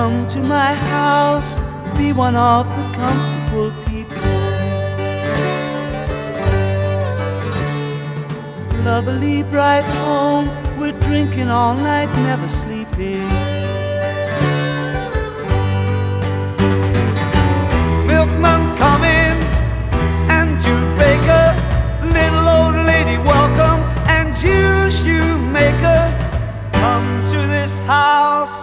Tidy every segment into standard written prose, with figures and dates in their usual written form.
Come to my house, be one of the comfortable people. Lovely bright home, we're drinking all night, never sleeping. Milkman coming and you baker, little old lady welcome, and you shoemaker. Come to this house,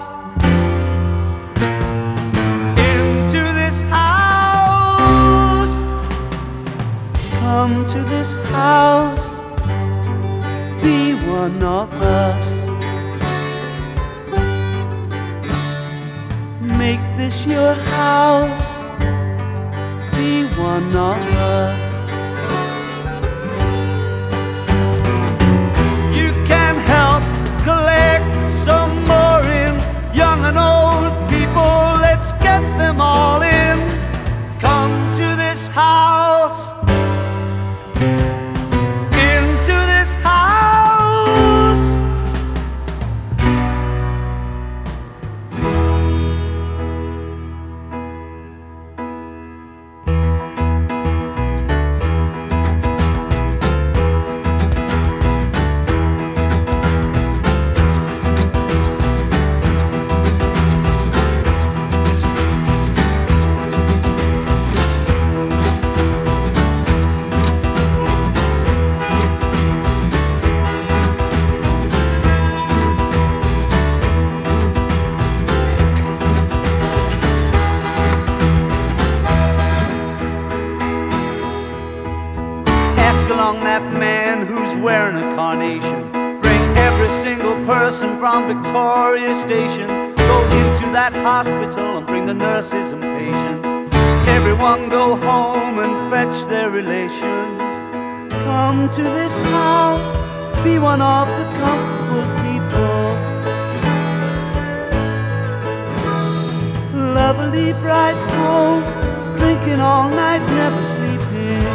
into this house. Come to this house, be one of us. Make this your house, be one of us. You can help collect some more in, young and old people, let's get them all in. Come to this house, into this house. Along that man who's wearing a carnation. Bring every single person from Victoria Station. Go into that hospital and bring the nurses and patients. Everyone go home and fetch their relations. Come to this house, be one of the comfortable people. Lovely bright home, drinking all night, never sleeping.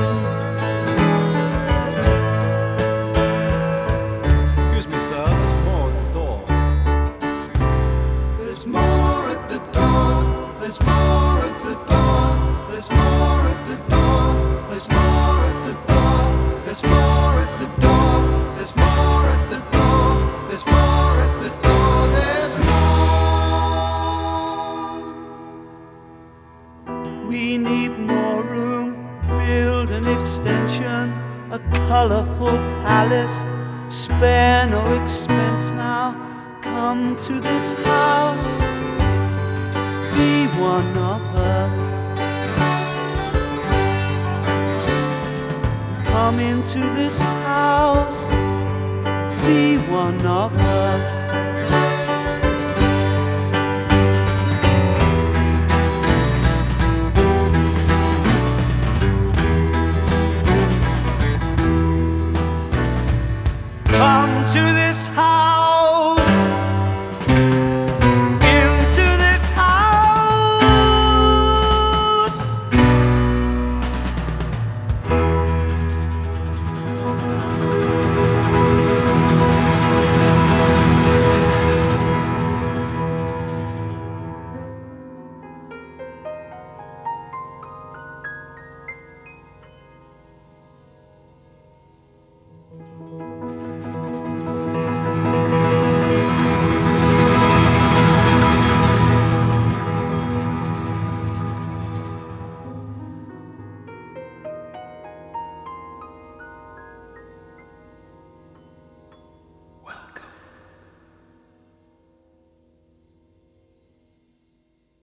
There's more at the door, there's more at the door, there's more at the door, there's more at the door, there's more at the door, there's more at the door, there's more. We need more room, build an extension, a colorful palace, spare no expense now. Come to this house, be one of us. Come into this house, be one of us.